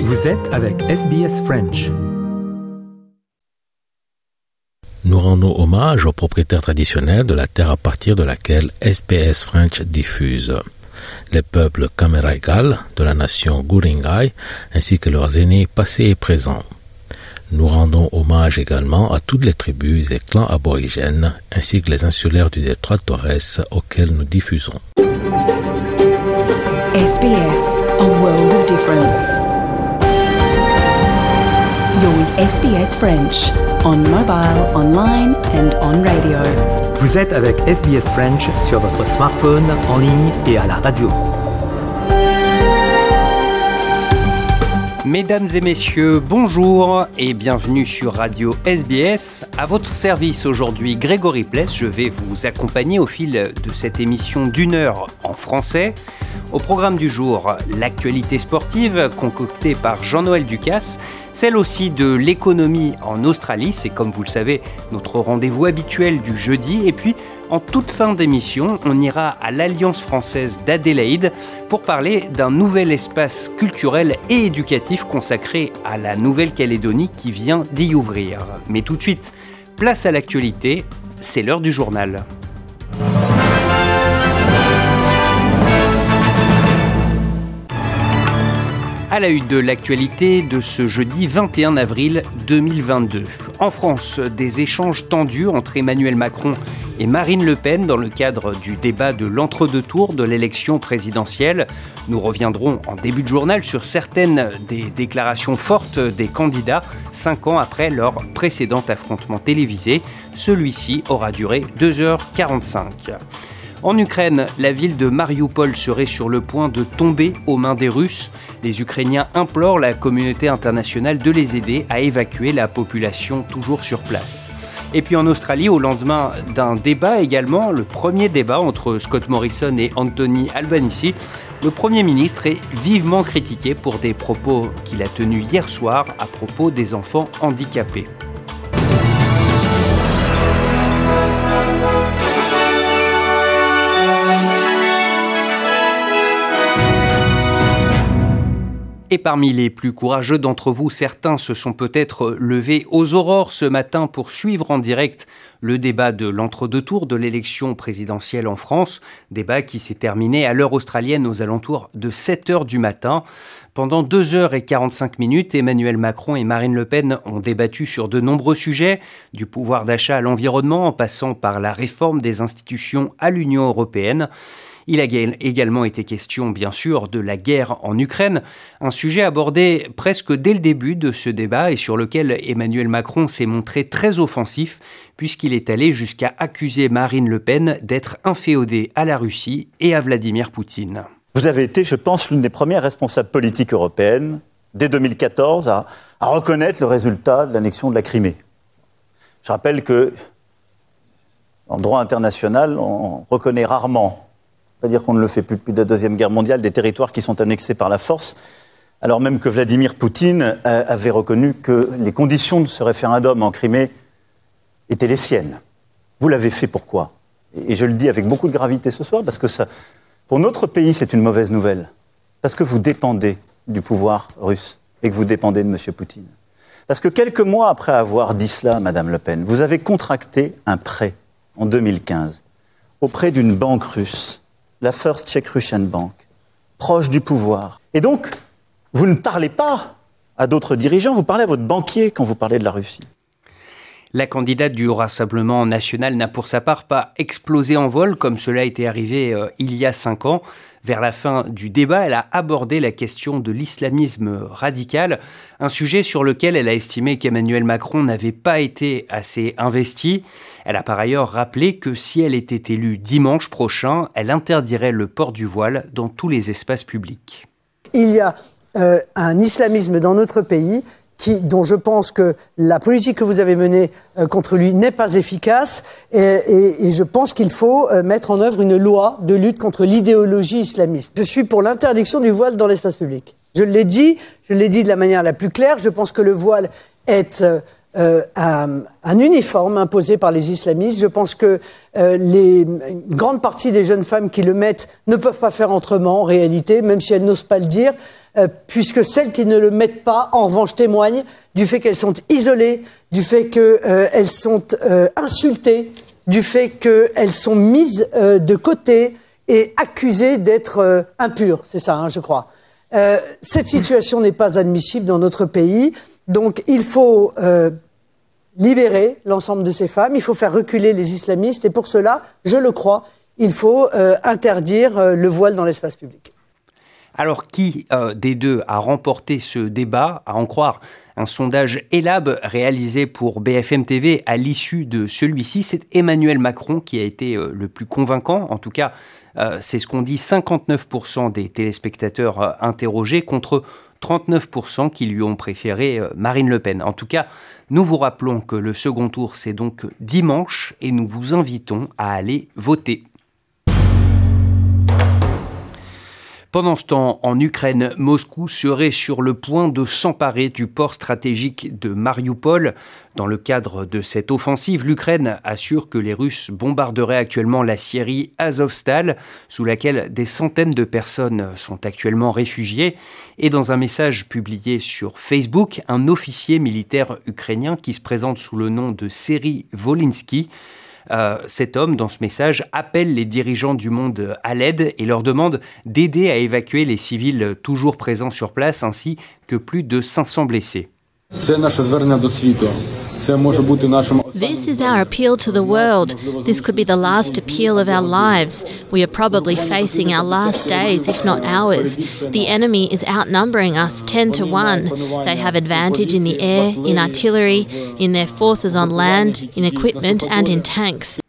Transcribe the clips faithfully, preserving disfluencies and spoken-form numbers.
Vous êtes avec S B S French. Nous rendons hommage aux propriétaires traditionnels de la terre à partir de laquelle S B S French diffuse. Les peuples Kameraigal de la nation Guringai ainsi que leurs aînés passés et présents. Nous rendons hommage également à toutes les tribus et clans aborigènes ainsi que les insulaires du détroit de Torres auxquels nous diffusons. S B S, a world of difference. You're with S B S French, on mobile, online and on radio. Vous êtes avec S B S French sur votre smartphone, en ligne et à la radio. Mesdames et messieurs, bonjour et bienvenue sur Radio S B S. À votre service aujourd'hui, Grégory Pless. Je vais vous accompagner au fil de cette émission d'une heure en français. Au programme du jour, l'actualité sportive concoctée par Jean-Noël Ducasse, celle aussi de l'économie en Australie, c'est comme vous le savez notre rendez-vous habituel du jeudi. Et puis en toute fin d'émission, on ira à l'Alliance française d'Adélaïde pour parler d'un nouvel espace culturel et éducatif consacré à la Nouvelle-Calédonie qui vient d'y ouvrir. Mais tout de suite, place à l'actualité, c'est l'heure du journal. À la une de l'actualité de ce jeudi vingt et un avril deux mille vingt-deux. En France, des échanges tendus entre Emmanuel Macron et Marine Le Pen dans le cadre du débat de l'entre-deux tours de l'élection présidentielle. Nous reviendrons en début de journal sur certaines des déclarations fortes des candidats cinq ans après leur précédent affrontement télévisé. Celui-ci aura duré deux heures quarante-cinq. En Ukraine, la ville de Marioupol serait sur le point de tomber aux mains des Russes. Les Ukrainiens implorent la communauté internationale de les aider à évacuer la population toujours sur place. Et puis en Australie, au lendemain d'un débat également, le premier débat entre Scott Morrison et Anthony Albanese, le Premier ministre est vivement critiqué pour des propos qu'il a tenus hier soir à propos des enfants handicapés. Et parmi les plus courageux d'entre vous, certains se sont peut-être levés aux aurores ce matin pour suivre en direct le débat de l'entre-deux tours de l'élection présidentielle en France. Débat qui s'est terminé à l'heure australienne aux alentours de sept heures du matin. Pendant deux heures quarante-cinq minutes, Emmanuel Macron et Marine Le Pen ont débattu sur de nombreux sujets, du pouvoir d'achat à l'environnement en passant par la réforme des institutions à l'Union européenne. Il a également été question, bien sûr, de la guerre en Ukraine, un sujet abordé presque dès le début de ce débat et sur lequel Emmanuel Macron s'est montré très offensif, puisqu'il est allé jusqu'à accuser Marine Le Pen d'être inféodée à la Russie et à Vladimir Poutine. Vous avez été, je pense, l'une des premières responsables politiques européennes, dès deux mille quatorze, à, à reconnaître le résultat de l'annexion de la Crimée. Je rappelle que, en droit international, on reconnaît rarement, c'est-à-dire qu'on ne le fait plus depuis la Deuxième Guerre mondiale, des territoires qui sont annexés par la force, alors même que Vladimir Poutine avait reconnu que les conditions de ce référendum en Crimée étaient les siennes. Vous l'avez fait pourquoi ? Et je le dis avec beaucoup de gravité ce soir, parce que ça, pour notre pays, c'est une mauvaise nouvelle. Parce que vous dépendez du pouvoir russe et que vous dépendez de M. Poutine. Parce que quelques mois après avoir dit cela, Mme Le Pen, vous avez contracté un prêt en deux mille quinze auprès d'une banque russe, la First Czech Russian Bank, proche du pouvoir. Et donc, vous ne parlez pas à d'autres dirigeants, vous parlez à votre banquier quand vous parlez de la Russie. La candidate du Rassemblement national n'a pour sa part pas explosé en vol comme cela était arrivé euh, il y a cinq ans. Vers la fin du débat, elle a abordé la question de l'islamisme radical, un sujet sur lequel elle a estimé qu'Emmanuel Macron n'avait pas été assez investi. Elle a par ailleurs rappelé que si elle était élue dimanche prochain, elle interdirait le port du voile dans tous les espaces publics. Il y a euh, un islamisme dans notre pays Qui, dont je pense que la politique que vous avez menée euh, contre lui n'est pas efficace et, et, et je pense qu'il faut euh, mettre en œuvre une loi de lutte contre l'idéologie islamiste. Je suis pour l'interdiction du voile dans l'espace public. Je l'ai dit, je l'ai dit de la manière la plus claire, je pense que le voile est euh, euh, un, un uniforme imposé par les islamistes. Je pense que euh, les, une grande partie des jeunes femmes qui le mettent ne peuvent pas faire autrement en réalité, même si elles n'osent pas le dire, euh, puisque celles qui ne le mettent pas, en revanche, témoignent du fait qu'elles sont isolées, du fait qu'elles euh, sont euh, insultées, du fait qu'elles sont mises euh, de côté et accusées d'être euh, impures. C'est ça, hein, je crois. Euh, cette situation n'est pas admissible dans notre pays. Donc, il faut euh, libérer l'ensemble de ces femmes, il faut faire reculer les islamistes, et pour cela, je le crois, il faut euh, interdire euh, le voile dans l'espace public. Alors, qui euh, des deux a remporté ce débat? À en croire un sondage Elab réalisé pour B F M T V à l'issue de celui-ci, c'est Emmanuel Macron qui a été euh, le plus convaincant. En tout cas, euh, c'est ce qu'ont dit cinquante-neuf pour cent des téléspectateurs euh, interrogés contre trente-neuf pour cent qui lui ont préféré euh, Marine Le Pen. En tout cas, nous vous rappelons que le second tour, c'est donc dimanche et nous vous invitons à aller voter. Pendant ce temps, en Ukraine, Moscou serait sur le point de s'emparer du port stratégique de Marioupol. Dans le cadre de cette offensive, l'Ukraine assure que les Russes bombarderaient actuellement la scierie Azovstal, sous laquelle des centaines de personnes sont actuellement réfugiées. Et dans un message publié sur Facebook, un officier militaire ukrainien qui se présente sous le nom de Serhiy Volynski, Euh, cet homme, dans ce message, appelle les dirigeants du monde à l'aide et leur demande d'aider à évacuer les civils toujours présents sur place, ainsi que plus de cinq cents blessés. This is our appeal to the world. This could be the last appeal of our lives. We are probably facing our last days, if not hours. The enemy is outnumbering us ten to one. They have advantage in the air, in artillery, in their forces on land, in equipment and in tanks.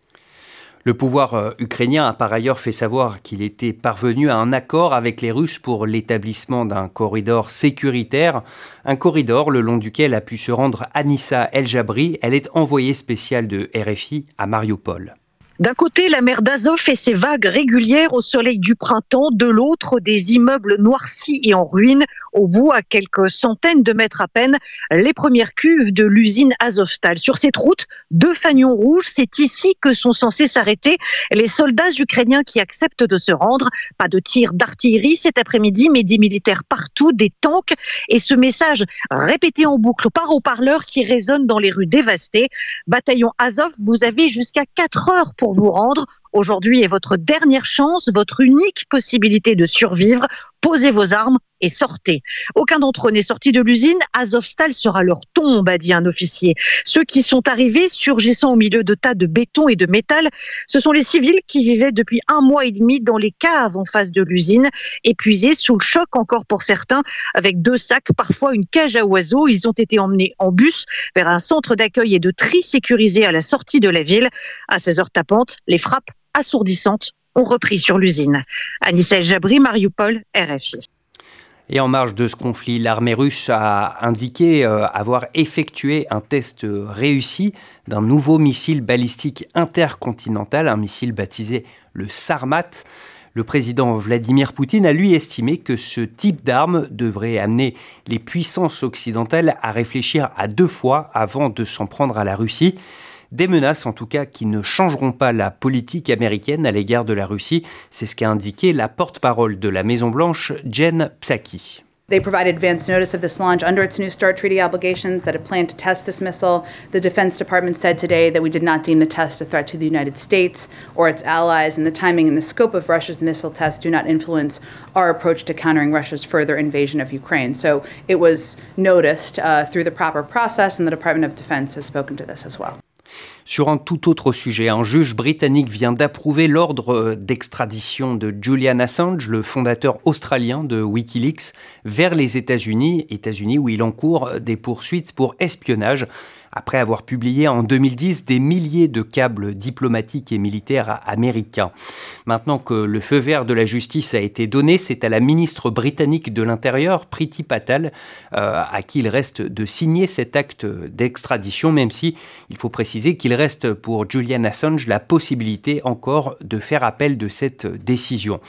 Le pouvoir euh, ukrainien a par ailleurs fait savoir qu'il était parvenu à un accord avec les Russes pour l'établissement d'un corridor sécuritaire, un corridor le long duquel a pu se rendre Anissa El-Jabri. Elle est envoyée spéciale de R F I à Marioupol. D'un côté, la mer d'Azov et ses vagues régulières au soleil du printemps, de l'autre, des immeubles noircis et en ruine. Au bout, à quelques centaines de mètres à peine, les premières cuves de l'usine Azovstal. Sur cette route, deux fanions rouges, c'est ici que sont censés s'arrêter les soldats ukrainiens qui acceptent de se rendre. Pas de tir d'artillerie cet après-midi, mais des militaires partout, des tanks. Et ce message répété en boucle par haut-parleur qui résonne dans les rues dévastées. Bataillon Azov, vous avez jusqu'à quatre heures pour vous rendre. Aujourd'hui est votre dernière chance, votre unique possibilité de survivre. Posez vos armes et sortez. Aucun d'entre eux n'est sorti de l'usine. Azovstal sera leur tombe, a dit un officier. Ceux qui sont arrivés, surgissant au milieu de tas de béton et de métal, ce sont les civils qui vivaient depuis un mois et demi dans les caves en face de l'usine, épuisés sous le choc encore pour certains, avec deux sacs, parfois une cage à oiseaux. Ils ont été emmenés en bus vers un centre d'accueil et de tri sécurisé à la sortie de la ville. À seize heures tapantes, les frappes assourdissantes ont repris sur l'usine. Anissa El-Jabri, Marioupol, R F I. Et en marge de ce conflit, l'armée russe a indiqué euh, avoir effectué un test réussi d'un nouveau missile balistique intercontinental, un missile baptisé le Sarmat. Le président Vladimir Poutine a lui estimé que ce type d'arme devrait amener les puissances occidentales à réfléchir à deux fois avant de s'en prendre à la Russie. Des menaces, en tout cas, qui ne changeront pas la politique américaine à l'égard de la Russie. C'est ce qu'a indiqué la porte-parole de la Maison-Blanche, Jen Psaki. They provided advance notice of this launch under its new START treaty obligations that it planned to test this missile. The Defense Department said today that we did not deem the test a threat to the United States or its allies, and the timing and the scope of Russia's missile test do not influence our approach to countering Russia's further invasion of Ukraine. So it was noticed uh, through the proper process, and the Department of Defense has spoken to this as well. Sur un tout autre sujet, un juge britannique vient d'approuver l'ordre d'extradition de Julian Assange, le fondateur australien de Wikileaks, vers les États-Unis, États-Unis où il encourt des poursuites pour espionnage. Après avoir publié en deux mille dix des milliers de câbles diplomatiques et militaires américains. Maintenant que le feu vert de la justice a été donné, c'est à la ministre britannique de l'Intérieur, Priti Patel, euh, à qui il reste de signer cet acte d'extradition, même si il faut préciser qu'il reste pour Julian Assange la possibilité encore de faire appel de cette décision.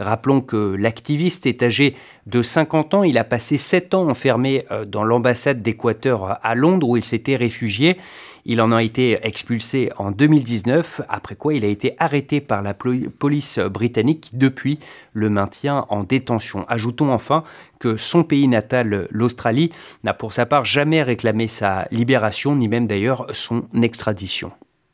Rappelons que l'activiste est âgé de cinquante ans. Il a passé sept ans enfermé dans l'ambassade d'Équateur à Londres où il s'était réfugié. Il en a été expulsé en deux mille dix-neuf, après quoi il a été arrêté par la police britannique qui, depuis, le maintient en détention. Ajoutons enfin que son pays natal, l'Australie, n'a pour sa part jamais réclamé sa libération, ni même d'ailleurs son extradition.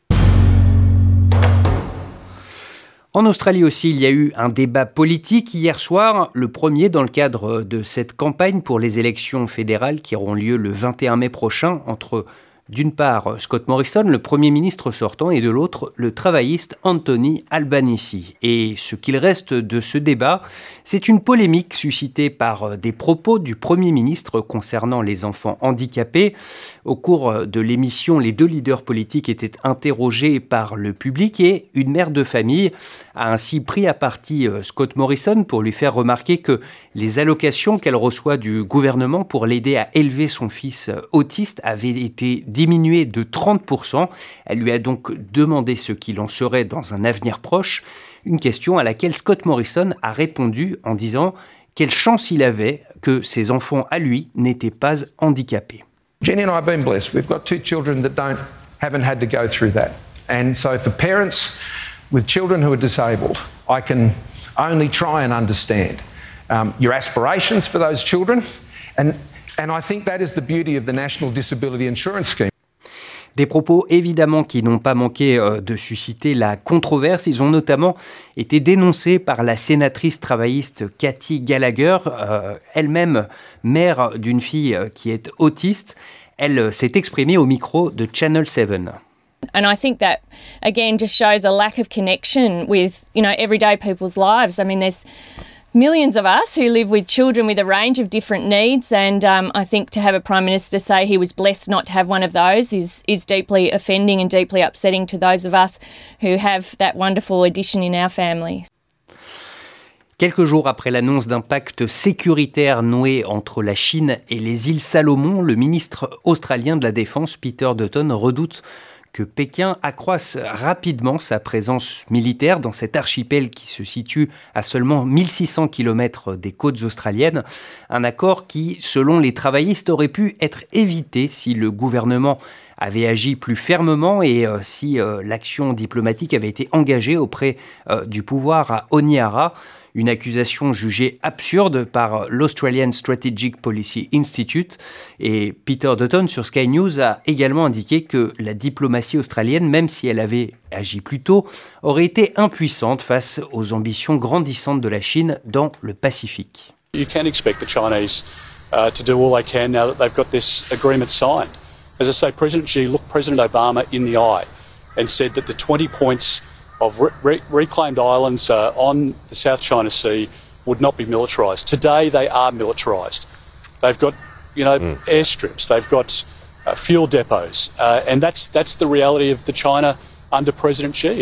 En Australie aussi, il y a eu un débat politique hier soir, le premier dans le cadre de cette campagne pour les élections fédérales qui auront lieu le vingt et un mai prochain entre d'une part Scott Morrison, le Premier ministre sortant, et de l'autre le travailliste Anthony Albanese. Et ce qu'il reste de ce débat, c'est une polémique suscitée par des propos du Premier ministre concernant les enfants handicapés. Au cours de l'émission, les deux leaders politiques étaient interrogés par le public et une mère de famille a ainsi pris à partie Scott Morrison pour lui faire remarquer que les allocations qu'elle reçoit du gouvernement pour l'aider à élever son fils autiste avaient été diminué de trente pour cent. Elle lui a donc demandé ce qu'il en serait dans un avenir proche, une question à laquelle Scott Morrison a répondu en disant quelle chance il avait que ses enfants à lui n'étaient pas handicapés. Jenny and I have been blessed. We've got two children that don't haven't had to go through that. And so for parents with children who are disabled, I can only try and understand um, your aspirations for those children and And I think that is the beauty of the National Disability Insurance Scheme. Des propos évidemment qui n'ont pas manqué de susciter la controverse. Ils ont notamment été dénoncés par la sénatrice travailliste Cathy Gallagher, euh, elle-même mère d'une fille qui est autiste. Elle s'est exprimée au micro de Channel sept. And I think that, again, just shows a lack of connection with, you know, everyday people's lives. I mean, there's millions of us who live with children with a range of different needs, and um, I think to have a Prime Minister say he was blessed not to have one of those is, is deeply offending and deeply upsetting to those of us who have that wonderful addition in our family. Quelques jours après l'annonce d'un pacte sécuritaire noué entre la Chine et les îles Salomon, le ministre australien de la Défense, Peter Dutton, redoute que Pékin accroisse rapidement sa présence militaire dans cet archipel qui se situe à seulement mille six cents kilomètres des côtes australiennes. Un accord qui, selon les travaillistes, aurait pu être évité si le gouvernement avait agi plus fermement et euh, si euh, l'action diplomatique avait été engagée auprès euh, du pouvoir à Honiara. Une accusation jugée absurde par l'Australian Strategic Policy Institute. Et Peter Dutton sur Sky News a également indiqué que la diplomatie australienne, même si elle avait agi plus tôt, aurait été impuissante face aux ambitions grandissantes de la Chine dans le Pacifique. You can expect the Chinese uh, to do all they can now that they've got this agreement signed. As I say, President Xi looked President Obama in the eye and said that the twenty points of re- re- reclaimed islands uh, on the South China Sea would not be militarised. Today they are militarised. They've got, you know, mm. airstrips. They've got uh, fuel depots, uh, and that's that's the reality of the China under President Xi.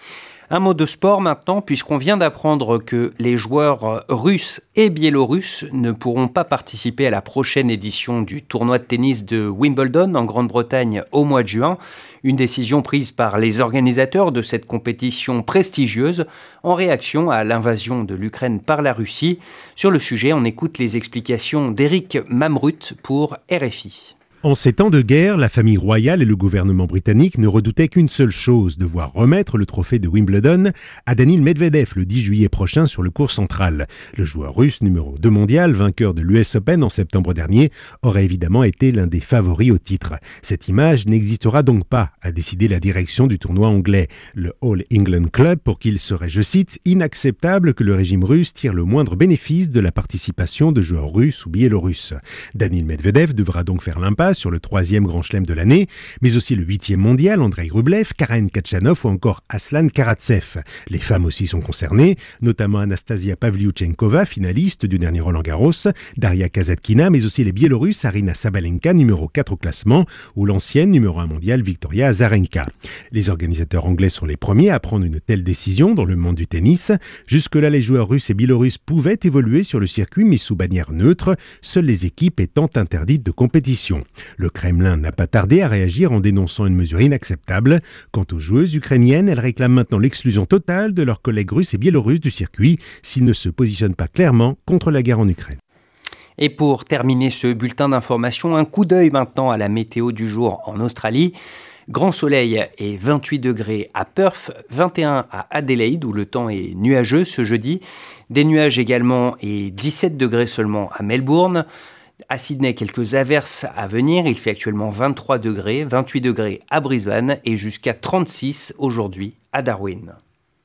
Un mot de sport maintenant, puisqu'on vient d'apprendre que les joueurs russes et biélorusses ne pourront pas participer à la prochaine édition du tournoi de tennis de Wimbledon en Grande-Bretagne au mois de juin. Une décision prise par les organisateurs de cette compétition prestigieuse en réaction à l'invasion de l'Ukraine par la Russie. Sur le sujet, on écoute les explications d'Éric Mamrut pour R F I. En ces temps de guerre, la famille royale et le gouvernement britannique ne redoutaient qu'une seule chose, de voir remettre le trophée de Wimbledon à Daniil Medvedev le dix juillet prochain sur le court central. Le joueur russe numéro deux mondial, vainqueur de l'U S Open en septembre dernier, aurait évidemment été l'un des favoris au titre. Cette image n'existera donc pas, a décidé la direction du tournoi anglais, le All England Club, pour qu'il serait, je cite, inacceptable que le régime russe tire le moindre bénéfice de la participation de joueurs russes ou biélorusses. Daniil Medvedev devra donc faire l'impasse sur le troisième grand chelem de l'année, mais aussi le huitième mondial, Andrei Rublev, Karen Khachanov ou encore Aslan Karatsev. Les femmes aussi sont concernées, notamment Anastasia Pavlyuchenkova, finaliste du dernier Roland-Garros, Daria Kasatkina, mais aussi les Biélorusses Arina Sabalenka, numéro quatre au classement, ou l'ancienne numéro un mondiale Victoria Azarenka. Les organisateurs anglais sont les premiers à prendre une telle décision dans le monde du tennis. Jusque-là, les joueurs russes et biélorusses pouvaient évoluer sur le circuit, mais sous bannière neutre, seules les équipes étant interdites de compétition. Le Kremlin n'a pas tardé à réagir en dénonçant une mesure inacceptable. Quant aux joueuses ukrainiennes, elles réclament maintenant l'exclusion totale de leurs collègues russes et biélorusses du circuit s'ils ne se positionnent pas clairement contre la guerre en Ukraine. Et pour terminer ce bulletin d'information, un coup d'œil maintenant à la météo du jour en Australie. Grand soleil et vingt-huit degrés à Perth, vingt et un à Adélaïde où le temps est nuageux ce jeudi. Des nuages également et dix-sept degrés seulement à Melbourne. À Sydney, quelques averses à venir. Il fait actuellement vingt-trois degrés, vingt-huit degrés à Brisbane et jusqu'à trente-six aujourd'hui à Darwin.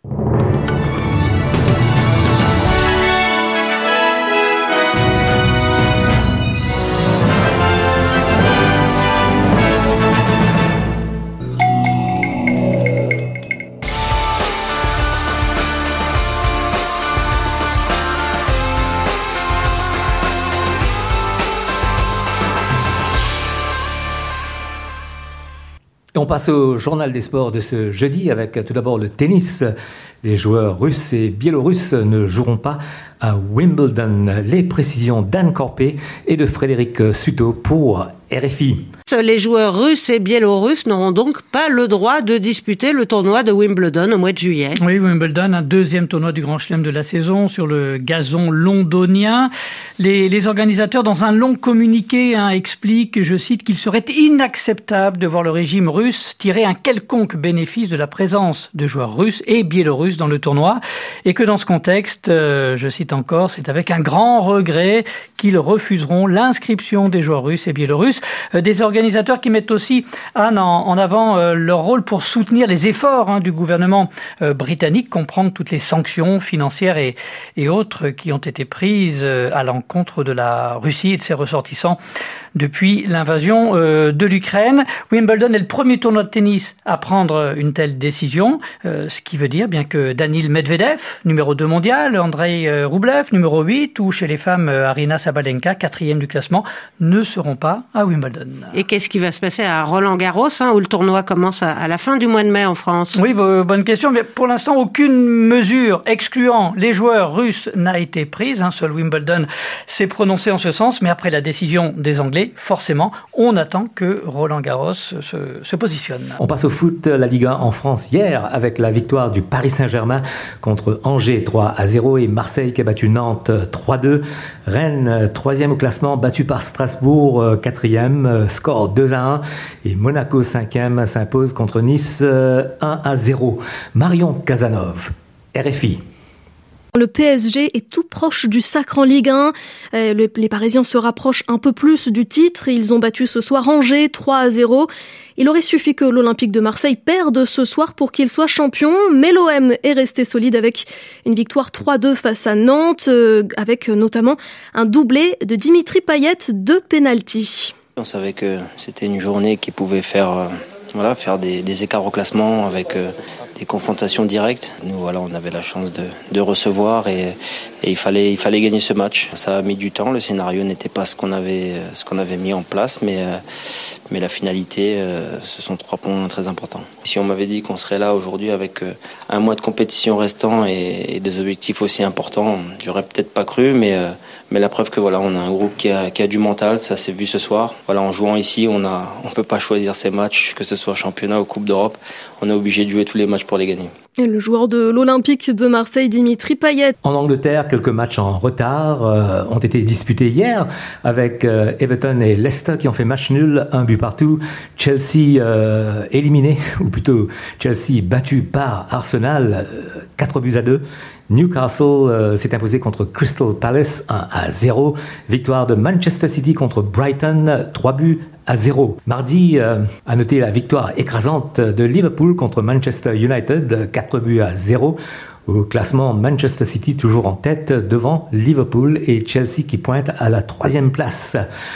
On passe au journal des sports de ce jeudi avec tout d'abord le tennis. Les joueurs russes et biélorusses ne joueront pas à Wimbledon. Les précisions d'Anne Corpé et de Frédéric Suto pour R F I. Les joueurs russes et biélorusses n'auront donc pas le droit de disputer le tournoi de Wimbledon au mois de juillet. Oui, Wimbledon, un deuxième tournoi du Grand Chelem de la saison sur le gazon londonien. Les, les organisateurs, dans un long communiqué, hein, expliquent, je cite, qu'il serait inacceptable de voir le régime russe tirer un quelconque bénéfice de la présence de joueurs russes et biélorusses dans le tournoi et que dans ce contexte, euh, je cite encore, c'est avec un grand regret qu'ils refuseront l'inscription des joueurs russes et biélorusses. Euh, des organisateurs qui mettent aussi Anne, en, en avant euh, leur rôle pour soutenir les efforts hein, du gouvernement euh, britannique, comprendre toutes les sanctions financières et, et autres qui ont été prises euh, à l'encontre de la Russie et de ses ressortissants depuis l'invasion euh, de l'Ukraine. Wimbledon est le premier tournoi de tennis à prendre une telle décision, euh, ce qui veut dire bien que Daniil Medvedev, numéro deux mondial, Andrei euh, Rublev, numéro huit, ou chez les femmes euh, Aryna Sabalenka, quatrième du classement, ne seront pas à Wimbledon. Et qu'est-ce qui va se passer à Roland-Garros, hein, où le tournoi commence à, à la fin du mois de mai en France? Oui, bah, bonne question. Mais pour l'instant, aucune mesure excluant les joueurs russes n'a été prise. Hein. Seul Wimbledon s'est prononcé en ce sens, mais après la décision des Anglais, forcément, on attend que Roland-Garros se, se positionne. On passe au foot, la Ligue un en France hier avec la victoire du Paris Saint-Germain contre Angers trois à zéro et Marseille qui a battu Nantes trois deux. Rennes, troisième au classement, battu par Strasbourg, quatrième, score deux à un. Et Monaco, cinquième, s'impose contre Nice un à zéro. Marion Casanov, R F I. Le P S G est tout proche du sacre en Ligue un. Euh, le, les Parisiens se rapprochent un peu plus du titre. Ils ont battu ce soir Angers trois à zéro. Il aurait suffi que l'Olympique de Marseille perde ce soir pour qu'il soit champion. Mais l'O M est resté solide avec une victoire trois deux face à Nantes, euh, avec notamment un doublé de Dimitri Payet de pénalty. On savait que c'était une journée qui pouvait faire... Euh... Voilà, faire des, des écarts au classement avec euh, des confrontations directes. Nous, voilà, on avait la chance de, de recevoir et, et il fallait, il fallait gagner ce match. Ça a mis du temps. Le scénario n'était pas ce qu'on avait, ce qu'on avait mis en place, mais, euh, mais la finalité, euh, ce sont trois points très importants. Si on m'avait dit qu'on serait là aujourd'hui avec euh, un mois de compétition restant et, et des objectifs aussi importants, j'aurais peut-être pas cru, mais euh, Mais la preuve que voilà, on a un groupe qui a, qui a du mental, ça s'est vu ce soir. Voilà, en jouant ici, on a, on peut pas choisir ses matchs, que ce soit championnat ou Coupe d'Europe. On est obligé de jouer tous les matchs pour les gagner. Et le joueur de l'Olympique de Marseille, Dimitri Payet. En Angleterre, quelques matchs en retard euh, ont été disputés hier avec euh, Everton et Leicester qui ont fait match nul, un but partout. Chelsea euh, éliminé, ou plutôt Chelsea battu par Arsenal, euh, quatre buts à deux. Newcastle euh, s'est imposé contre Crystal Palace un à zéro. Victoire de Manchester City contre Brighton, trois buts à zéro. Mardi, euh, à noter la victoire écrasante de Liverpool contre Manchester United, quatre buts à zéro. Au classement, Manchester City toujours en tête devant Liverpool et Chelsea qui pointe à la troisième place.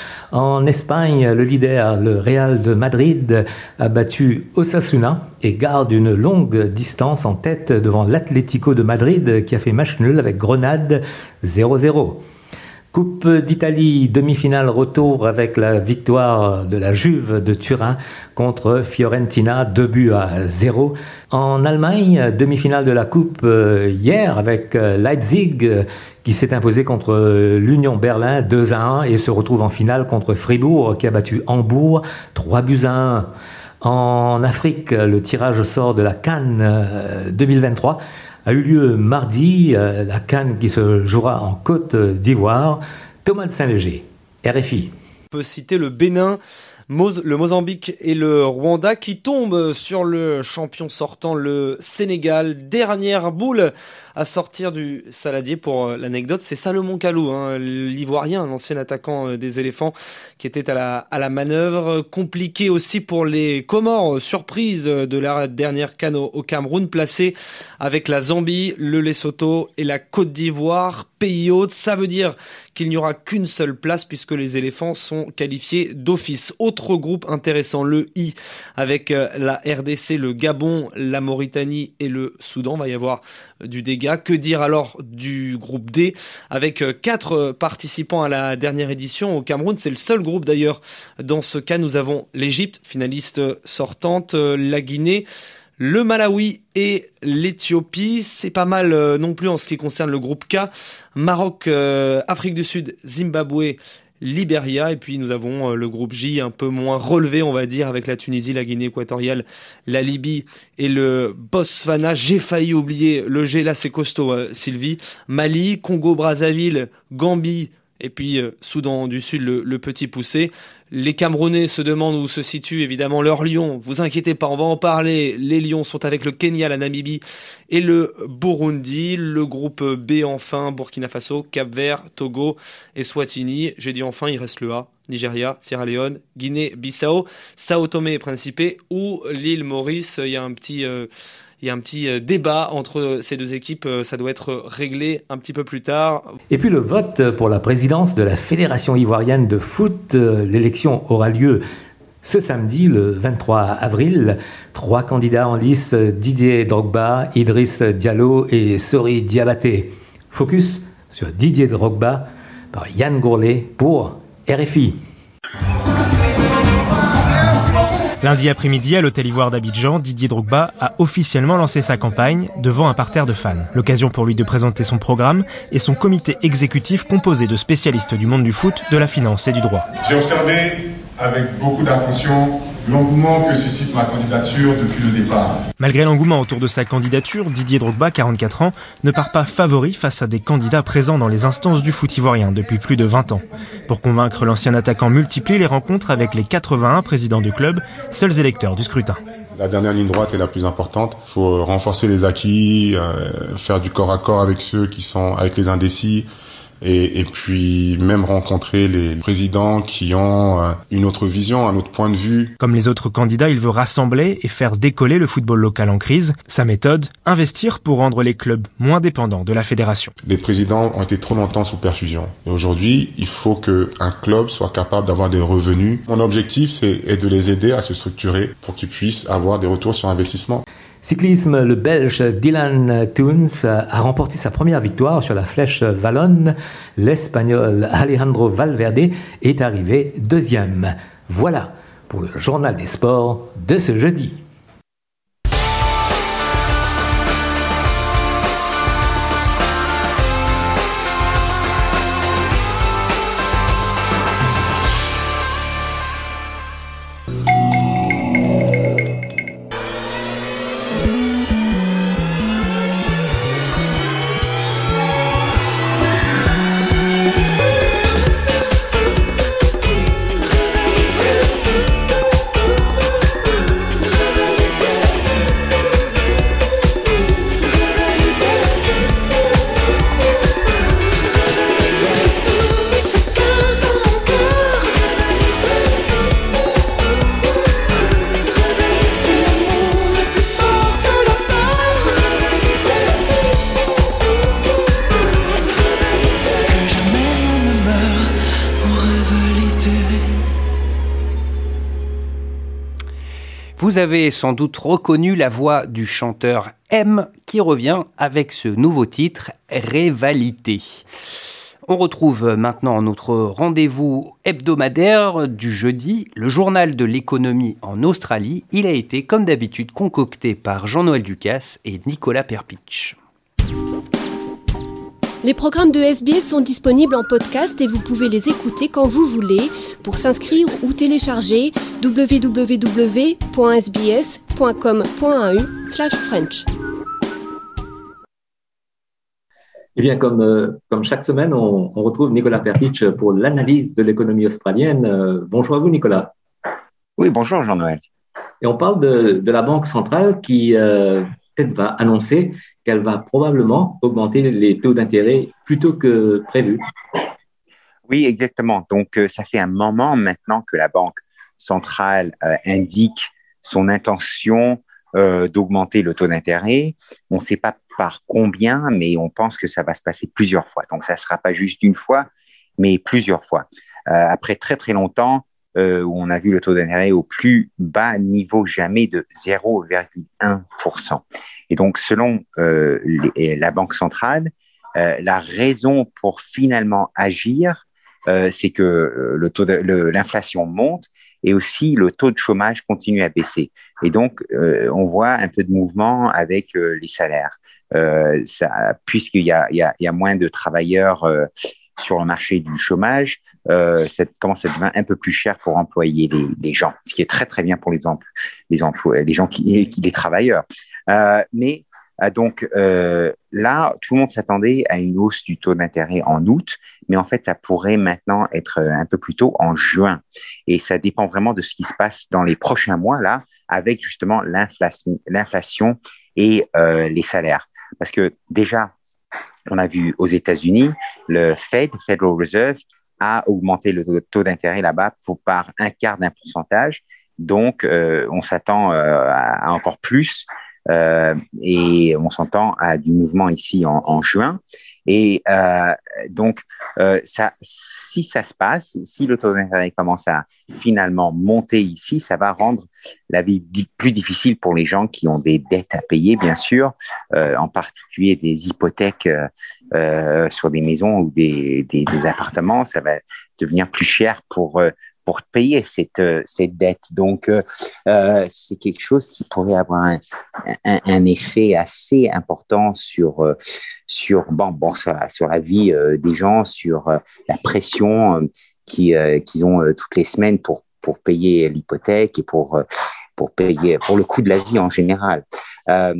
En Espagne, le leader, le Real de Madrid, a battu Osasuna et garde une longue distance en tête devant l'Atlético de Madrid qui a fait match nul avec Grenade zéro zéro. Coupe d'Italie, demi-finale retour avec la victoire de la Juve de Turin contre Fiorentina, deux buts à zéro. En Allemagne, demi-finale de la Coupe euh, hier avec euh, Leipzig euh, qui s'est imposé contre l'Union Berlin deux à un et se retrouve en finale contre Fribourg qui a battu Hambourg trois buts à un. En Afrique, le tirage au sort de la CAN euh, deux mille vingt-trois a eu lieu mardi, euh, la CAN qui se jouera en Côte d'Ivoire. Thomas de Saint-Léger, R F I. On peut citer le Bénin, le Mozambique et le Rwanda qui tombent sur le champion sortant, le Sénégal. Dernière boule à sortir du saladier pour l'anecdote, c'est Salomon Kalou, hein, l'Ivoirien, l'ancien attaquant des éléphants qui était à la, à la manœuvre. Compliqué aussi pour les Comores, surprise de la dernière CAN au, au Cameroun, placé avec la Zambie, le Lesotho et la Côte d'Ivoire, pays hôte. Ça veut dire qu'il n'y aura qu'une seule place puisque les éléphants sont qualifiés d'office. Autre groupe intéressant, le I, avec la R D C, le Gabon, la Mauritanie et le Soudan. Il va y avoir du dégât. Que dire alors du groupe D avec quatre participants à la dernière édition au Cameroun? C'est le seul groupe d'ailleurs dans ce cas. Nous avons l'Égypte, finaliste sortante, la Guinée, le Malawi et l'Éthiopie. C'est pas mal euh, non plus en ce qui concerne le groupe K. Maroc, euh, Afrique du Sud, Zimbabwe, Libéria. Et puis nous avons euh, le groupe J un peu moins relevé, on va dire, avec la Tunisie, la Guinée équatoriale, la Libye et le Botswana. J'ai failli oublier le G, là c'est costaud, euh, Sylvie. Mali, Congo-Brazzaville, Gambie et puis euh, Soudan du Sud, le, le petit poussé. Les Camerounais se demandent où se situe évidemment leur lion. Vous inquiétez pas, on va en parler. Les lions sont avec le Kenya, la Namibie et le Burundi. Le groupe B enfin, Burkina Faso, Cap-Vert, Togo et Swatini. J'ai dit enfin, il reste le A. Nigeria, Sierra Leone, Guinée-Bissau, Sao Tomé et Principe ou l'île Maurice. Il y a un petit... Euh, Il y a un petit débat entre ces deux équipes, ça doit être réglé un petit peu plus tard. Et puis le vote pour la présidence de la Fédération ivoirienne de foot, l'élection aura lieu ce samedi, le vingt-trois avril. Trois candidats en lice, Didier Drogba, Idriss Diallo et Sori Diabaté. Focus sur Didier Drogba par Yann Gourlet pour R F I. Lundi après-midi, à l'Hôtel Ivoire d'Abidjan, Didier Drogba a officiellement lancé sa campagne devant un parterre de fans. L'occasion pour lui de présenter son programme et son comité exécutif composé de spécialistes du monde du foot, de la finance et du droit. J'ai observé avec beaucoup d'attention l'engouement que suscite ma candidature depuis le départ. Malgré l'engouement autour de sa candidature, Didier Drogba, quarante-quatre ans, ne part pas favori face à des candidats présents dans les instances du foot ivoirien depuis plus de vingt ans. Pour convaincre l'ancien attaquant multiplie les rencontres avec les quatre-vingt-un présidents du club, seuls électeurs du scrutin. La dernière ligne droite est la plus importante. Il faut renforcer les acquis, euh, faire du corps à corps avec ceux qui sont avec les indécis. Et, et puis même rencontrer les présidents qui ont euh, une autre vision, un autre point de vue. Comme les autres candidats, il veut rassembler et faire décoller le football local en crise. Sa méthode, investir pour rendre les clubs moins dépendants de la fédération. Les présidents ont été trop longtemps sous perfusion. Et aujourd'hui, il faut qu'un club soit capable d'avoir des revenus. Mon objectif, c'est est de les aider à se structurer pour qu'ils puissent avoir des retours sur investissement. Cyclisme, le Belge Dylan Teuns a remporté sa première victoire sur la Flèche Wallonne. L'Espagnol Alejandro Valverde est arrivé deuxième. Voilà pour le journal des sports de ce jeudi. Vous avez sans doute reconnu la voix du chanteur M qui revient avec ce nouveau titre, Rivalité. On retrouve maintenant notre rendez-vous hebdomadaire du jeudi, le journal de l'économie en Australie. Il a été, comme d'habitude, concocté par Jean-Noël Ducasse et Nicolas Perpich. Les programmes de S B S sont disponibles en podcast et vous pouvez les écouter quand vous voulez. Pour s'inscrire ou télécharger, w w w point s b s point com point a u slash french. Eh bien, comme, euh, comme chaque semaine, on, on retrouve Nicolas Perpich pour l'analyse de l'économie australienne. Euh, bonjour à vous, Nicolas. Oui, bonjour, Jean-Noël. Et on parle de, de la Banque centrale qui euh, peut-être va annoncer qu'elle va probablement augmenter les taux d'intérêt plus tôt que prévu. Oui, exactement. Donc, euh, ça fait un moment maintenant que la Banque centrale euh, indique son intention euh, d'augmenter le taux d'intérêt. On ne sait pas par combien, mais on pense que ça va se passer plusieurs fois. Donc, ça ne sera pas juste une fois, mais plusieurs fois. Euh, après très, très longtemps, euh, où on a vu le taux d'intérêt au plus bas niveau jamais de zéro virgule un pour cent. Et donc, selon euh, les, la Banque centrale, euh, la raison pour finalement agir, euh, c'est que euh, le taux de, le, l'inflation monte et aussi le taux de chômage continue à baisser. Et donc, euh, on voit un peu de mouvement avec euh, les salaires. Euh, ça, puisqu'il y a, il y a, il y a moins de travailleurs euh, sur le marché du chômage, euh, ça commence à devenir un peu plus cher pour employer les, les gens, ce qui est très, très bien pour les, empl- les, emplois, les gens qui, qui les travailleurs. Euh, mais euh, donc euh, là, tout le monde s'attendait à une hausse du taux d'intérêt en août, mais en fait, ça pourrait maintenant être un peu plus tôt en juin. Et ça dépend vraiment de ce qui se passe dans les prochains mois, là, avec justement l'inflation, l'inflation et euh, les salaires. Parce que déjà, on a vu aux États-Unis, le Fed, Federal Reserve, a augmenté le taux d'intérêt là-bas pour, par un quart d'un pourcentage. Donc, euh, on s'attend euh, à, à encore plus euh, et on s'entend à du mouvement ici en, en juin. Et euh, donc, euh, ça, si ça se passe, si le taux d'intérêt commence à finalement monter ici, ça va rendre la vie di- plus difficile pour les gens qui ont des dettes à payer, bien sûr, euh, en particulier des hypothèques euh, euh, sur des maisons ou des, des, des appartements. Ça va devenir plus cher pour euh, pour payer cette cette dette. Donc, euh, euh, c'est quelque chose qui pourrait avoir un, un, un effet assez important sur euh, sur bon bon sur la, sur la vie euh, des gens, sur euh, la pression euh, qui euh, qu'ils ont euh, toutes les semaines pour pour payer l'hypothèque et pour euh, pour payer pour le coût de la vie en général. Euh,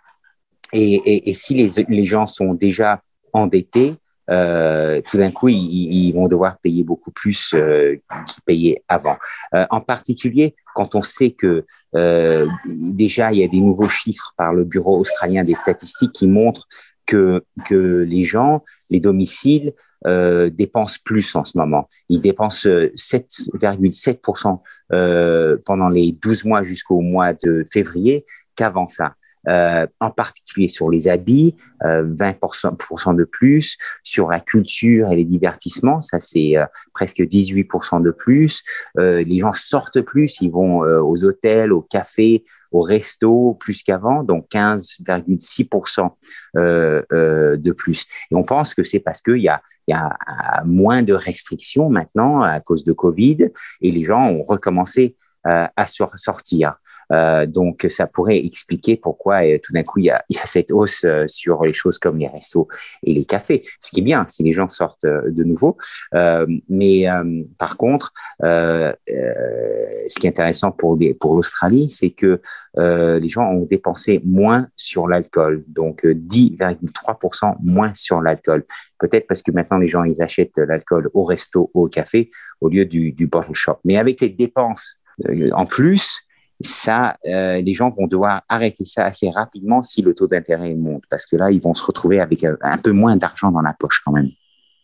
et, et, et si les les gens sont déjà endettés, Euh, tout d'un coup, ils, ils vont devoir payer beaucoup plus euh, qu'ils payaient avant. Euh, en particulier, quand on sait que euh, déjà, il y a des nouveaux chiffres par le Bureau australien des statistiques qui montrent que, que les gens, les domiciles, euh, dépensent plus en ce moment. Ils dépensent sept virgule sept pour cent euh, pendant les douze mois jusqu'au mois de février qu'avant ça. Euh, en particulier sur les habits, euh, vingt pour cent de plus, sur la culture et les divertissements, ça c'est euh, presque dix-huit pour cent de plus. Euh, les gens sortent plus, ils vont euh, aux hôtels, aux cafés, aux restos plus qu'avant, donc quinze virgule six pour cent euh, euh, de plus. Et on pense que c'est parce qu'il y a, il y a moins de restrictions maintenant à cause de Covid et les gens ont recommencé euh, à sortir. Euh, donc, ça pourrait expliquer pourquoi euh, tout d'un coup, il y a, il y a cette hausse euh, sur les choses comme les restos et les cafés. Ce qui est bien, si les gens sortent euh, de nouveau. Euh, mais euh, par contre, euh, euh, ce qui est intéressant pour, les, pour l'Australie, c'est que euh, les gens ont dépensé moins sur l'alcool. Donc, euh, dix virgule trois pour cent moins sur l'alcool. Peut-être parce que maintenant, les gens, ils achètent l'alcool au resto, au café, au lieu du, du bottle shop. Mais avec les dépenses euh, en plus, ça, euh, les gens vont devoir arrêter ça assez rapidement si le taux d'intérêt monte, parce que là, ils vont se retrouver avec un, un peu moins d'argent dans la poche quand même.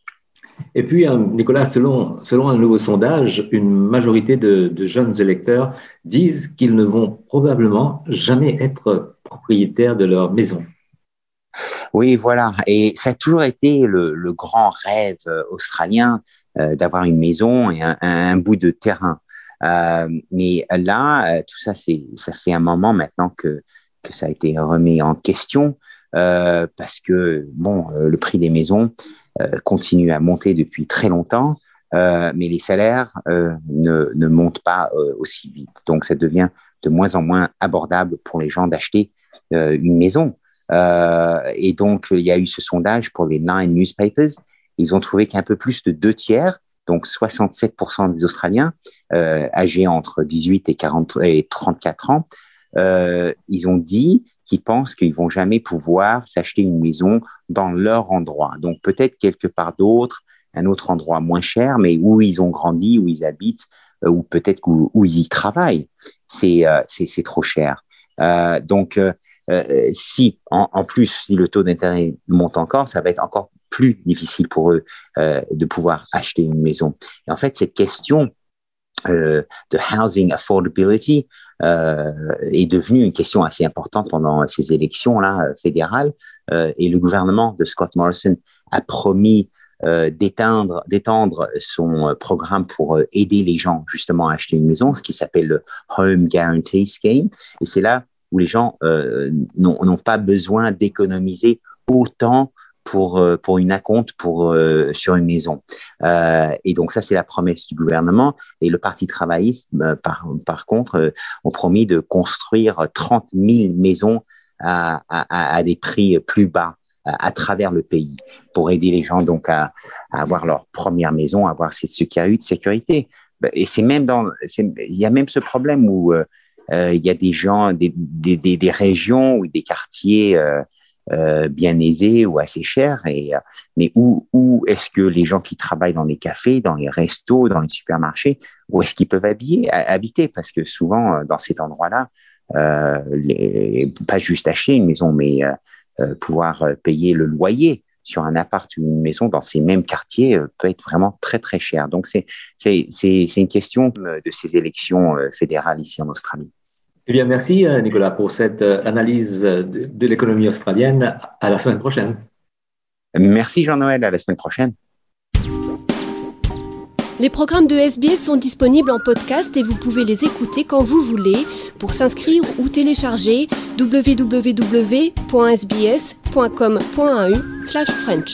Et puis, Nicolas, selon, selon un nouveau sondage, une majorité de, de jeunes électeurs disent qu'ils ne vont probablement jamais être propriétaires de leur maison. Oui, voilà. Et ça a toujours été le, le grand rêve australien euh, d'avoir une maison et un, un, un bout de terrain. Euh, mais là, euh, tout ça, c'est, ça fait un moment maintenant que, que ça a été remis en question. euh, parce que bon, euh, le prix des maisons euh, continue à monter depuis très longtemps, euh, mais les salaires euh, ne, ne montent pas euh, aussi vite. Donc, ça devient de moins en moins abordable pour les gens d'acheter euh, une maison. Euh, et donc, il y a eu ce sondage pour les Nine Newspapers. Ils ont trouvé qu'un peu plus de deux tiers, donc soixante-sept pour cent des Australiens euh, âgés entre dix-huit et, quarante, et trente-quatre ans, euh, ils ont dit qu'ils pensent qu'ils vont jamais pouvoir s'acheter une maison dans leur endroit. Donc, peut-être quelque part d'autre, un autre endroit moins cher, mais où ils ont grandi, où ils habitent, euh, ou peut-être où, où ils y travaillent. C'est, euh, c'est, c'est trop cher. Euh, donc, euh, euh, si, en, en plus, si le taux d'intérêt monte encore, ça va être encore plus difficile pour eux euh, de pouvoir acheter une maison. Et en fait, cette question euh, de housing affordability euh, est devenue une question assez importante pendant ces élections-là fédérales. Euh, et le gouvernement de Scott Morrison a promis euh, d'étendre, d'étendre son programme pour euh, aider les gens justement à acheter une maison, ce qui s'appelle le Home Guarantee Scheme. Et c'est là où les gens euh, n'ont, n'ont pas besoin d'économiser autant pour euh, pour une acompte pour euh, sur une maison. Euh, et donc ça, c'est la promesse du gouvernement. Et le Parti travailliste, euh, par par contre, euh, ont promis de construire trente mille maisons à à, à des prix plus bas à, à travers le pays pour aider les gens donc à, à avoir leur première maison, à avoir cette sécurité. Et c'est même dans c'est, il y a même ce problème où euh, euh, il y a des gens, des des des, des régions ou des quartiers euh, Euh, bien aisés ou assez chers, et, euh, mais où, où est-ce que les gens qui travaillent dans les cafés, dans les restos, dans les supermarchés, où est-ce qu'ils peuvent habiller, habiter? Parce que souvent, euh, dans cet endroit-là, euh, les, pas juste acheter une maison, mais euh, euh, pouvoir payer le loyer sur un appart ou une maison dans ces mêmes quartiers euh, peut être vraiment très, très cher. Donc, c'est, c'est, c'est, c'est une question de ces élections euh, fédérales ici en Australie. Eh bien, merci Nicolas pour cette analyse de, de l'économie australienne. À la semaine prochaine. Merci Jean-Noël, à la semaine prochaine. Les programmes de S B S sont disponibles en podcast et vous pouvez les écouter quand vous voulez. Pour s'inscrire ou télécharger, w w w point s b s point com point a u slash French.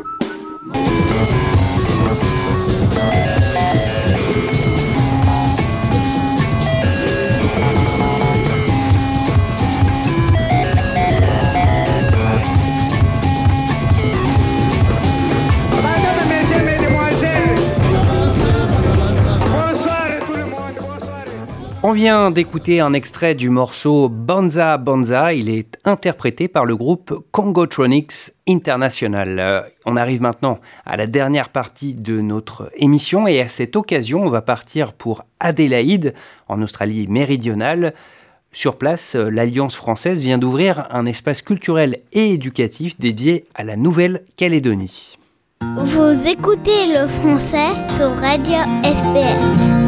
On vient d'écouter un extrait du morceau Banza Banza. Il est interprété par le groupe Congotronics International. On arrive maintenant à la dernière partie de notre émission et à cette occasion, on va partir pour Adélaïde, en Australie méridionale. Sur place, l'Alliance française vient d'ouvrir un espace culturel et éducatif dédié à la Nouvelle-Calédonie. Vous écoutez le français sur Radio S B S.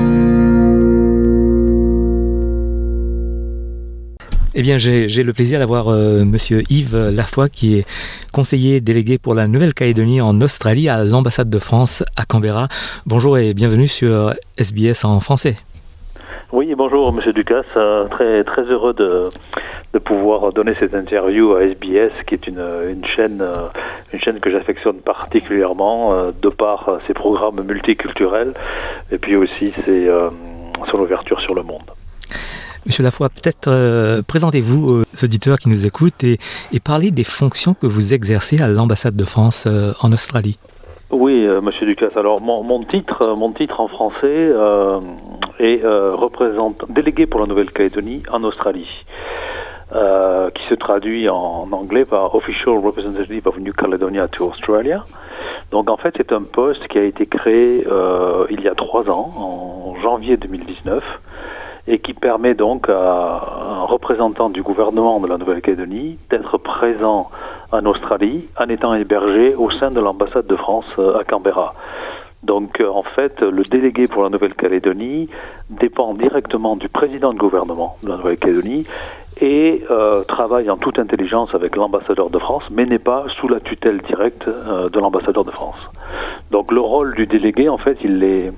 Eh bien, j'ai, j'ai le plaisir d'avoir euh, Monsieur Yves Lafoy, qui est conseiller délégué pour la Nouvelle-Calédonie en Australie à l'ambassade de France à Canberra. Bonjour et bienvenue sur S B S en français. Oui, bonjour Monsieur Ducasse, euh, très très heureux de de pouvoir donner cette interview à S B S, qui est une une chaîne euh, une chaîne que j'affectionne particulièrement euh, de par ses programmes multiculturels et puis aussi ses, euh, son ouverture sur le monde. Monsieur Lafoy, peut-être euh, présentez-vous aux auditeurs qui nous écoutent et, et parlez des fonctions que vous exercez à l'ambassade de France euh, en Australie. Oui, euh, Monsieur Ducasse. Alors mon, mon titre, mon titre en français euh, est euh, représentant délégué pour la Nouvelle-Calédonie en Australie, euh, qui se traduit en anglais par Official Representative of New Caledonia to Australia. Donc en fait, c'est un poste qui a été créé euh, il y a trois ans, en janvier deux mille dix-neuf. Et qui permet donc à un représentant du gouvernement de la Nouvelle-Calédonie d'être présent en Australie en étant hébergé au sein de l'ambassade de France à Canberra. Donc en fait, le délégué pour la Nouvelle-Calédonie dépend directement du président de gouvernement de la Nouvelle-Calédonie et euh, travaille en toute intelligence avec l'ambassadeur de France, mais n'est pas sous la tutelle directe euh, de l'ambassadeur de France. Donc le rôle du délégué, en fait, il est...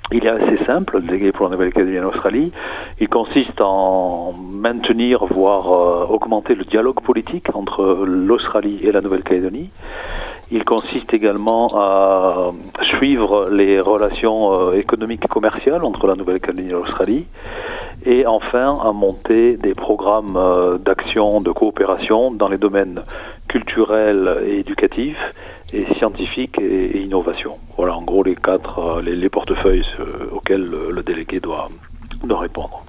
Il est assez simple, le délégué pour la Nouvelle-Calédonie en Australie. Il consiste en maintenir, voire euh, augmenter le dialogue politique entre l'Australie et la Nouvelle-Calédonie. Il consiste également à suivre les relations euh, économiques et commerciales entre la Nouvelle-Calédonie et l'Australie. Et enfin, à monter des programmes euh, d'action, de coopération dans les domaines culturels et éducatifs, et scientifiques et, et innovation. Voilà en gros les quatre euh, les, les portefeuilles euh, auxquels le, le délégué doit, doit répondre.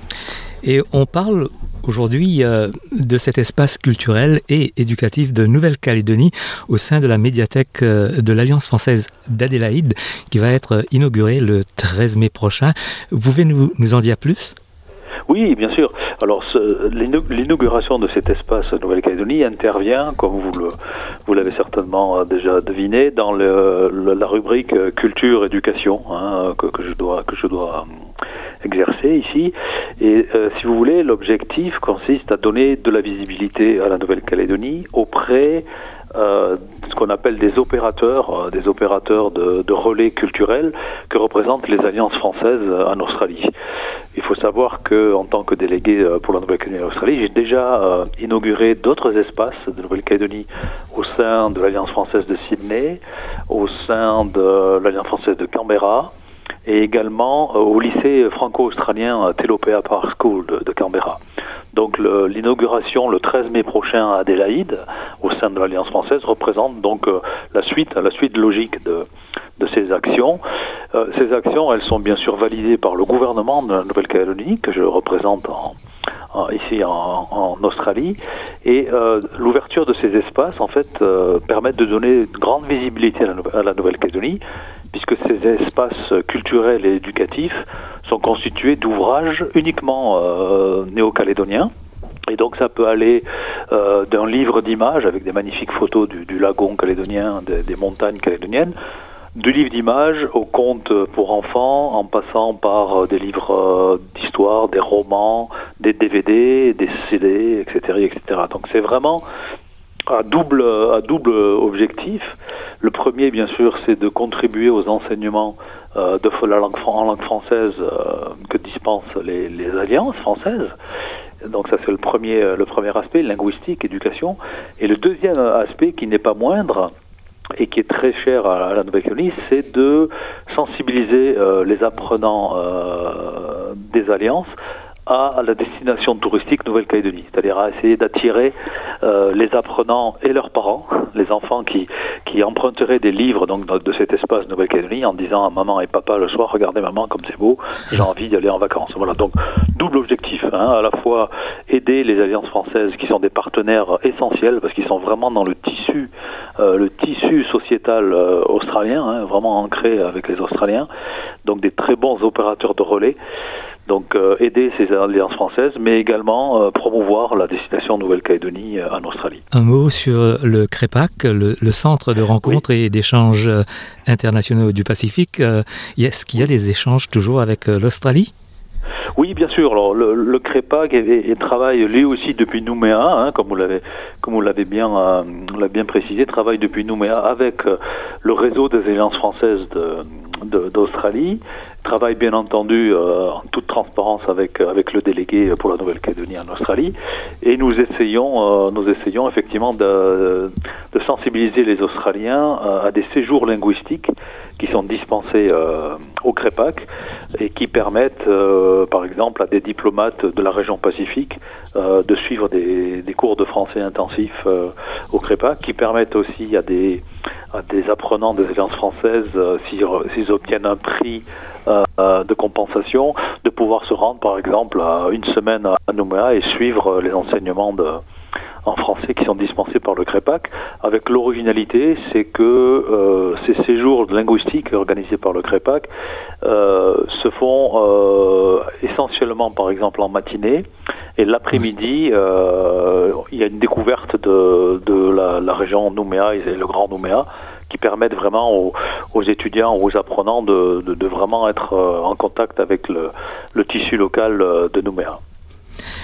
Et on parle aujourd'hui euh, de cet espace culturel et éducatif de Nouvelle-Calédonie au sein de la médiathèque euh, de l'Alliance française d'Adélaïde qui va être inaugurée le treize mai prochain. Vous pouvez nous, nous en dire plus ? Oui, bien sûr. Alors, ce, l'inauguration de cet espace Nouvelle-Calédonie intervient, comme vous, le, vous l'avez certainement déjà deviné, dans le, le, la rubrique culture-éducation hein, que, que je dois, que je dois exercer ici. Et euh, si vous voulez, l'objectif consiste à donner de la visibilité à la Nouvelle-Calédonie auprès Euh, ce qu'on appelle des opérateurs, euh, des opérateurs de, de relais culturels que représentent les alliances françaises en Australie. Il faut savoir que, en tant que délégué pour la Nouvelle-Calédonie en Australie, j'ai déjà euh, inauguré d'autres espaces de Nouvelle-Calédonie au sein de l'Alliance française de Sydney, au sein de l'Alliance française de Canberra, et également euh, au lycée franco-australien Telopea Park School de, de Canberra. Donc le, l'inauguration le treize mai prochain à Adélaïde, au sein de l'Alliance française, représente donc euh, la suite, la suite logique de, de ces actions. Euh, ces actions, elles sont bien sûr validées par le gouvernement de la Nouvelle-Calédonie, que je représente en, en, ici en, en Australie. Et euh, l'ouverture de ces espaces, en fait, euh, permet de donner une grande visibilité à la, à la Nouvelle-Calédonie, puisque ces espaces culturels et éducatifs sont constitués d'ouvrages uniquement euh, néo-calédoniens. Et donc ça peut aller euh, d'un livre d'images avec des magnifiques photos du, du lagon calédonien, des, des montagnes calédoniennes, du livre d'images au conte pour enfants, en passant par euh, des livres euh, d'histoire, des romans, des D V D, des C D, et cetera, et cetera. Donc c'est vraiment à double, à double objectif. Le premier, bien sûr, c'est de contribuer aux enseignements euh, de la langue, en langue française euh, que dispensent les, les alliances françaises. Donc ça, c'est le premier, le premier aspect, linguistique, éducation. Et le deuxième aspect, qui n'est pas moindre, et qui est très cher à la Nouvelle-Calédonie, c'est de sensibiliser euh, les apprenants euh, des alliances à la destination touristique Nouvelle-Calédonie, c'est-à-dire à essayer d'attirer euh, les apprenants et leurs parents, les enfants qui, qui emprunteraient des livres donc, de, de cet espace Nouvelle-Calédonie en disant à maman et papa le soir, regardez maman comme c'est beau, j'ai envie d'aller en vacances. Voilà, donc double objectif, hein, à la fois aider les alliances françaises qui sont des partenaires essentiels parce qu'ils sont vraiment dans le tissu, euh, le tissu sociétal euh, australien, hein, vraiment ancré avec les Australiens, donc des très bons opérateurs de relais. Donc euh, aider ces alliances françaises, mais également euh, promouvoir la destination Nouvelle-Calédonie euh, en Australie. Un mot sur le CREPAC, le, le centre de rencontres oui. et d'échanges internationaux du Pacifique. Euh, est-ce qu'il y a des échanges toujours avec euh, l'Australie ? Oui, bien sûr. Alors, le, le CREPAC et, et travaille lui aussi depuis Nouméa, hein, comme vous l'avez, comme vous l'avez bien, euh, l'a bien précisé, travaille depuis Nouméa avec euh, le réseau des alliances françaises de, de, d'Australie. Travaille bien entendu euh, en toute transparence avec avec le délégué pour la Nouvelle-Calédonie en Australie, et nous essayons euh, nous essayons effectivement de, de sensibiliser les Australiens euh, à des séjours linguistiques qui sont dispensés euh, au CREPAC et qui permettent euh, par exemple à des diplomates de la région Pacifique euh, de suivre des, des cours de français intensifs euh, au CREPAC, qui permettent aussi à des à des apprenants des alliances françaises euh, s'ils, s'ils obtiennent un prix Euh, de compensation, de pouvoir se rendre par exemple à une semaine à Nouméa et suivre les enseignements de, en français qui sont dispensés par le CREPAC, avec l'originalité, c'est que euh, ces séjours linguistiques organisés par le CREPAC euh, se font euh, essentiellement par exemple en matinée, et l'après-midi euh, il y a une découverte de, de la, la région Nouméa et le Grand Nouméa, qui permettent vraiment aux, aux étudiants, aux apprenants de, de, de vraiment être en contact avec le, le tissu local de Nouméa.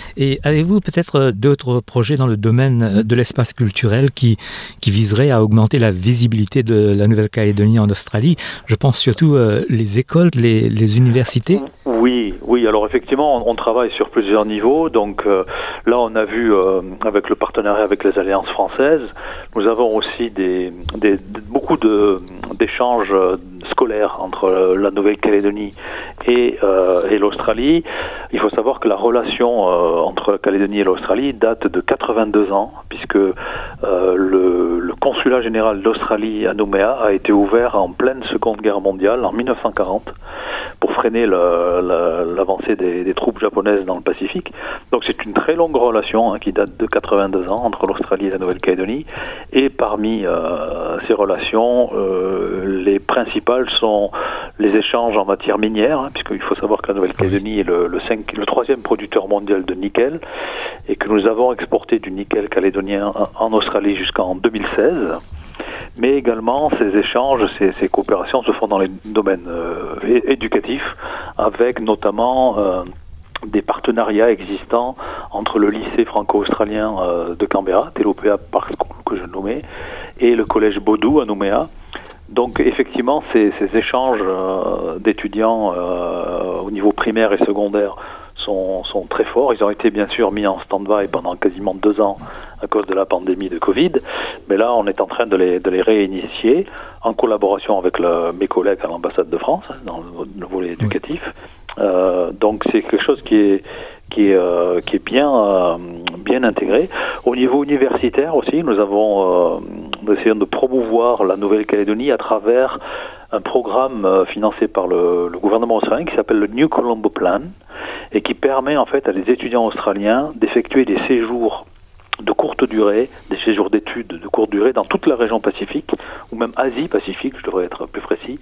Et avez-vous peut-être d'autres projets dans le domaine de l'espace culturel qui, qui viseraient à augmenter la visibilité de la Nouvelle-Calédonie en Australie? Je pense surtout euh, les écoles, les, les universités. Oui, oui. Alors effectivement, on, on travaille sur plusieurs niveaux. Donc euh, là, on a vu euh, avec le partenariat avec les alliances françaises, nous avons aussi des, des, beaucoup de, d'échanges scolaires entre la Nouvelle-Calédonie et, euh, et l'Australie. Il faut savoir que la relation euh, entre la Calédonie et l'Australie date de quatre-vingt-deux ans, puisque euh, le, le consulat général d'Australie à Nouméa a été ouvert en pleine Seconde Guerre mondiale en dix-neuf cent quarante pour freiner le, la, l'avancée des, des troupes japonaises dans le Pacifique. Donc c'est une très longue relation hein, qui date de quatre-vingt-deux ans entre l'Australie et la Nouvelle-Calédonie. Et parmi euh, ces relations, euh, les principales sont les échanges en matière minière, hein, puisqu'il faut savoir que la Nouvelle-Calédonie est le, le, cinq, le troisième producteur mondial de nickel et que nous avons exporté du nickel calédonien en Australie jusqu'en deux mille seize. Mais également, ces échanges, ces, ces coopérations se font dans les domaines euh, éducatifs, avec notamment euh, des partenariats existants entre le lycée franco-australien euh, de Canberra, Telopea Park School, que je nommais, et le collège Baudou à Nouméa. Donc effectivement, ces, ces échanges euh, d'étudiants euh, au niveau primaire et secondaire sont, sont très forts. Ils ont été bien sûr mis en stand-by pendant quasiment deux ans à cause de la pandémie de Covid, mais là on est en train de les, de les réinitier en collaboration avec le, mes collègues à l'ambassade de France, hein, dans le, le volet éducatif. Oui. Euh, donc c'est quelque chose qui est qui est, euh, qui est bien, euh, bien intégré. Au niveau universitaire aussi, nous avons euh, nous essayons de promouvoir la Nouvelle-Calédonie à travers un programme euh, financé par le, le gouvernement australien qui s'appelle le New Colombo Plan et qui permet en fait à des étudiants australiens d'effectuer des séjours de courte durée, des séjours d'études de courte durée dans toute la région Pacifique, ou même Asie-Pacifique, je devrais être plus précis.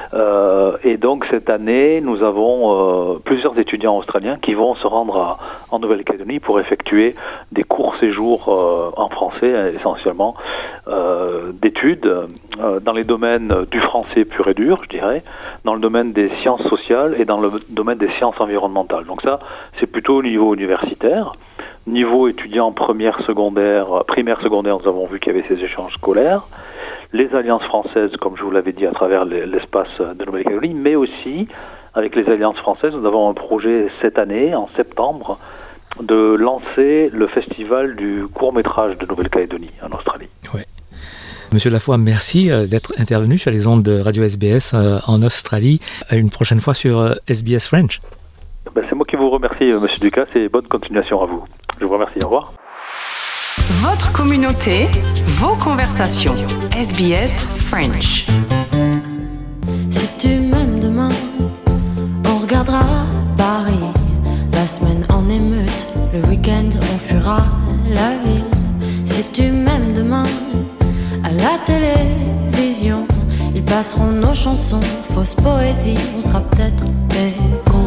Euh, et donc cette année, nous avons euh, plusieurs étudiants australiens qui vont se rendre à, en Nouvelle-Calédonie pour effectuer des courts séjours euh, en français, essentiellement, euh, d'études, euh, dans les domaines du français pur et dur, je dirais, dans le domaine des sciences sociales et dans le domaine des sciences environnementales. Donc ça, c'est plutôt au niveau universitaire. Niveau étudiant première, secondaire, primaire, secondaire, nous avons vu qu'il y avait ces échanges scolaires. Les alliances françaises, comme je vous l'avais dit, à travers l'espace de Nouvelle-Calédonie, mais aussi, avec les alliances françaises, nous avons un projet cette année, en septembre, de lancer le festival du court-métrage de Nouvelle-Calédonie, en Australie. Ouais. Monsieur Lafoy, merci d'être intervenu sur les ondes de Radio S B S en Australie. Une prochaine fois sur S B S French. Ben, c'est moi qui vous remercie, Monsieur Ducasse, et bonne continuation à vous. Je vous remercie. Au revoir. Votre communauté, vos conversations. S B S French. Si tu m'aimes demain, on regardera Paris. La semaine en émeute, le week-end on fuira la ville. Si tu m'aimes demain, à la télévision, ils passeront nos chansons, fausse poésie, on sera peut-être des cons.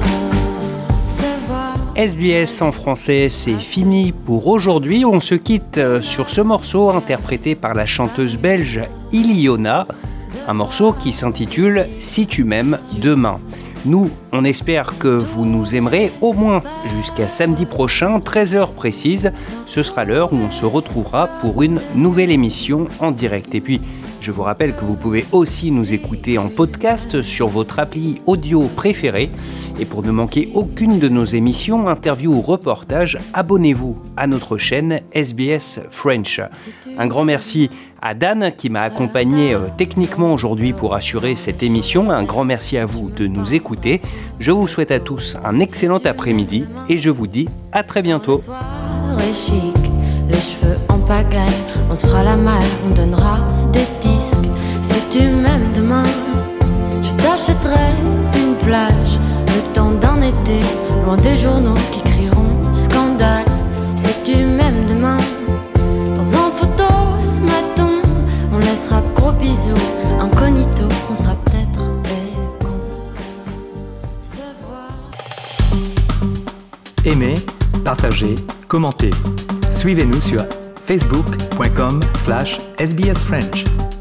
S B S en français, c'est fini pour aujourd'hui. On se quitte sur ce morceau interprété par la chanteuse belge Iliona, un morceau qui s'intitule « Si tu m'aimes demain ». Nous, on espère que vous nous aimerez au moins jusqu'à samedi prochain, treize heures précises. Ce sera l'heure où on se retrouvera pour une nouvelle émission en direct. Et puis, je vous rappelle que vous pouvez aussi nous écouter en podcast sur votre appli audio préférée. Et pour ne manquer aucune de nos émissions, interviews ou reportages, abonnez-vous à notre chaîne S B S French. Un grand merci à Dan qui m'a accompagné euh, techniquement aujourd'hui pour assurer cette émission. Un grand merci à vous de nous écouter. Je vous souhaite à tous un excellent après-midi et je vous dis à très bientôt. Chic, les cheveux en pagaille, on se fera la malle, on donnera des disques. Si tu m'aimes demain, je t'achèterai une plage, le temps d'un été, loin des journaux qui crieront scandale. Si tu m'aimes demain, dans un photomaton, on laissera de gros bisous, incognito, on sera peut-être des cons. Se voir. Aimez, partagez, commentez. Suivez-nous sur facebook point com slash S B S French.